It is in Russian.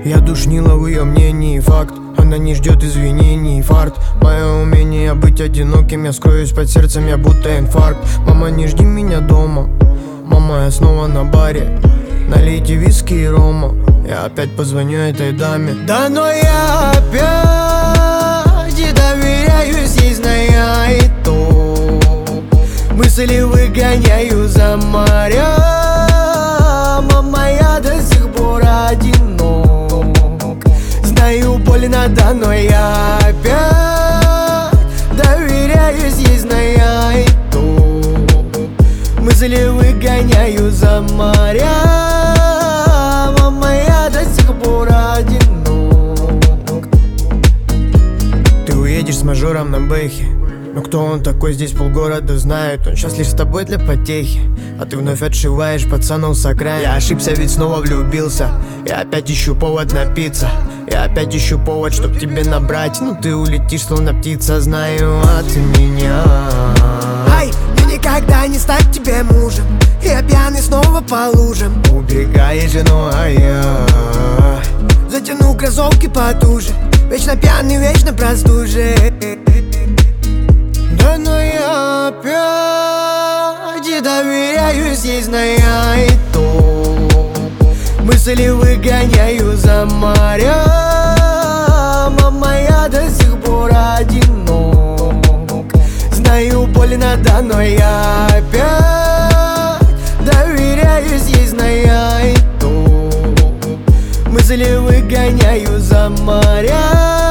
Я душнила в ее мнении, факт. Она не ждет извинений, фарт. Мое умение быть одиноким, я скроюсь под сердцем, я будто инфаркт. Мама, не жди меня дома. Мама, я снова на баре. Налейте виски и рома. Я опять позвоню этой даме. Да, но я опять и доверяюсь, ей зная и то. Мысли выгоняю за моря. Мама, я до сих пор одинок. Знаю, больно, да, но я опять доверяюсь, ей зная и то. Мысли выгоняю за моря. Мама, я до сих пор одинок. Ты уедешь с мажором на бэхе. Но кто он такой, здесь полгорода знают. Он сейчас лишь с тобой для потехи, а ты вновь отшиваешь пацанов с окраин. Я ошибся, ведь снова влюбился. Я опять ищу повод напиться. Я опять ищу повод, чтоб тебе набрать. Ну ты улетишь, словно птица, знаю от меня. Ай, мне никогда не стать тебе мужем. Я пьяный снова по лужам. Убегаешь, ну а я затяну кроссовки потуже. Вечно пьяный, вечно простужен. да, но я опять и доверяюсь, ей зная и то. Мысли выгоняю за моря. Мама, я до сих пор одинок. Знаю, больно, да, но я опять доверяюсь, ей зная и то. Мысли выгоняю за моря.